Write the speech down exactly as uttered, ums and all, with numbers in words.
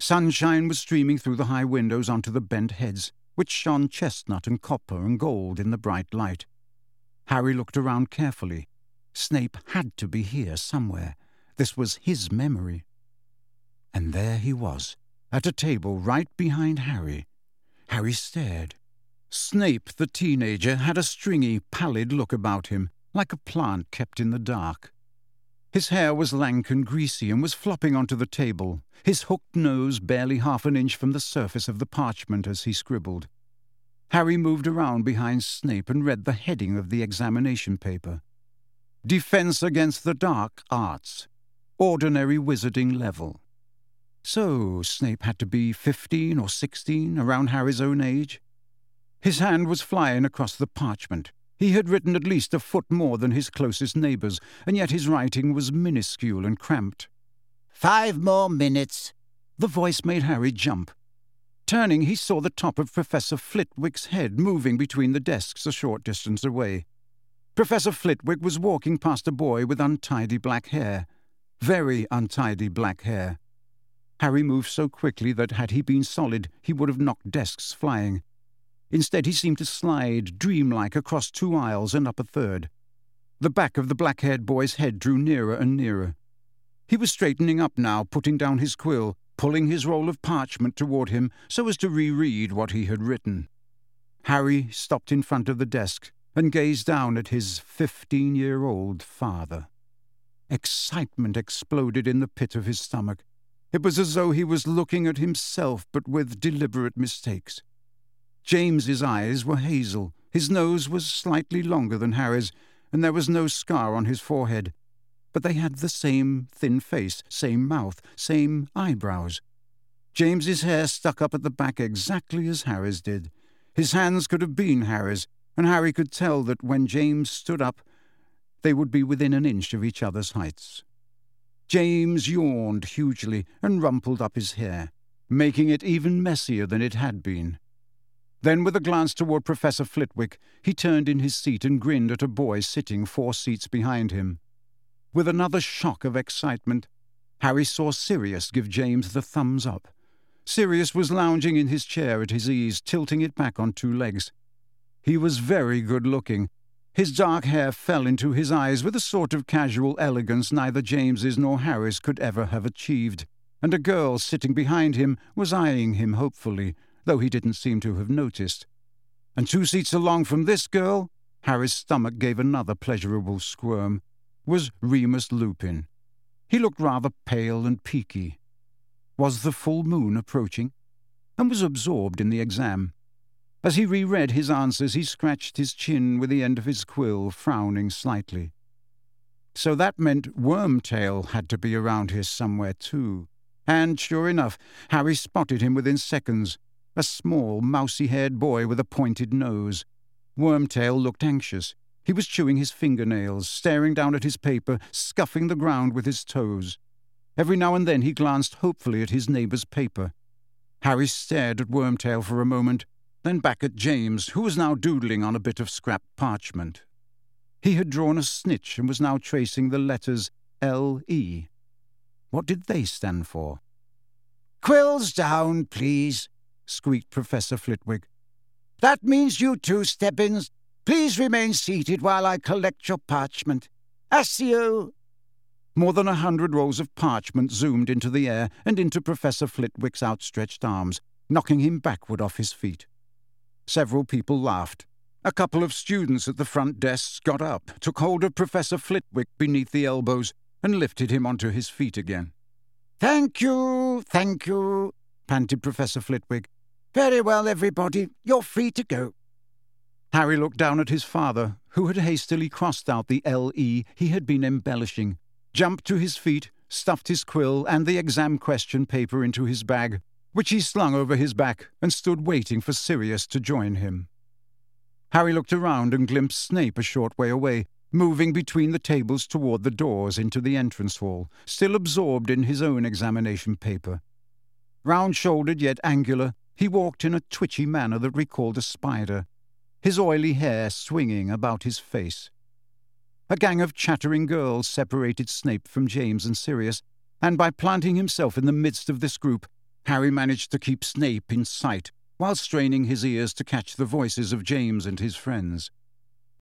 Sunshine was streaming through the high windows onto the bent heads, which shone chestnut and copper and gold in the bright light. Harry looked around carefully. Snape had to be here somewhere. This was his memory. And there he was, at a table right behind Harry. Harry stared. Snape, the teenager, had a stringy, pallid look about him, like a plant kept in the dark. His hair was lank and greasy and was flopping onto the table, his hooked nose barely half an inch from the surface of the parchment as he scribbled. Harry moved around behind Snape and read the heading of the examination paper. Defense Against the Dark Arts. Ordinary Wizarding Level. So Snape had to be fifteen or sixteen, around Harry's own age. His hand was flying across the parchment. He had written at least a foot more than his closest neighbours, and yet his writing was minuscule and cramped. Five more minutes. The voice made Harry jump. Turning, he saw the top of Professor Flitwick's head moving between the desks a short distance away. Professor Flitwick was walking past a boy with untidy black hair. Very untidy black hair. Harry moved so quickly that, had he been solid, he would have knocked desks flying. Instead, he seemed to slide, dreamlike, across two aisles and up a third. The back of the black-haired boy's head drew nearer and nearer. He was straightening up now, putting down his quill, pulling his roll of parchment toward him so as to reread what he had written. Harry stopped in front of the desk and gazed down at his fifteen-year-old father. Excitement exploded in the pit of his stomach. It was as though he was looking at himself, but with deliberate mistakes. James's eyes were hazel, his nose was slightly longer than Harry's, and there was no scar on his forehead. But they had the same thin face, same mouth, same eyebrows. James's hair stuck up at the back exactly as Harry's did. His hands could have been Harry's, and Harry could tell that when James stood up, they would be within an inch of each other's heights. James yawned hugely and rumpled up his hair, making it even messier than it had been. Then, with a glance toward Professor Flitwick, he turned in his seat and grinned at a boy sitting four seats behind him. With another shock of excitement, Harry saw Sirius give James the thumbs up. Sirius was lounging in his chair at his ease, tilting it back on two legs. He was very good-looking. His dark hair fell into his eyes with a sort of casual elegance neither James's nor Harry's could ever have achieved, and a girl sitting behind him was eyeing him hopefully, though he didn't seem to have noticed. And two seats along from this girl, Harry's stomach gave another pleasurable squirm, was Remus Lupin. He looked rather pale and peaky. Was the full moon approaching? And was absorbed in the exam. As he reread his answers, he scratched his chin with the end of his quill, frowning slightly. So that meant Wormtail had to be around here somewhere too. And, sure enough, Harry spotted him within seconds. A small, mousy-haired boy with a pointed nose. Wormtail looked anxious. He was chewing his fingernails, staring down at his paper, scuffing the ground with his toes. Every now and then he glanced hopefully at his neighbour's paper. Harry stared at Wormtail for a moment, then back at James, who was now doodling on a bit of scrap parchment. He had drawn a snitch and was now tracing the letters L E. What did they stand for? "Quills down, please," squeaked Professor Flitwick. "That means you too, Stebbins. Please remain seated while I collect your parchment. Accio!" More than a hundred rolls of parchment zoomed into the air and into Professor Flitwick's outstretched arms, knocking him backward off his feet. Several people laughed. A couple of students at the front desks got up, took hold of Professor Flitwick beneath the elbows, and lifted him onto his feet again. "Thank you, thank you," panted Professor Flitwick. "Very well, everybody. You're free to go." Harry looked down at his father, who had hastily crossed out the L E he had been embellishing, jumped to his feet, stuffed his quill and the exam question paper into his bag, which he slung over his back, and stood waiting for Sirius to join him. Harry looked around and glimpsed Snape a short way away, moving between the tables toward the doors into the entrance hall, still absorbed in his own examination paper. Round-shouldered yet angular, he walked in a twitchy manner that recalled a spider, his oily hair swinging about his face. A gang of chattering girls separated Snape from James and Sirius, and by planting himself in the midst of this group, Harry managed to keep Snape in sight while straining his ears to catch the voices of James and his friends.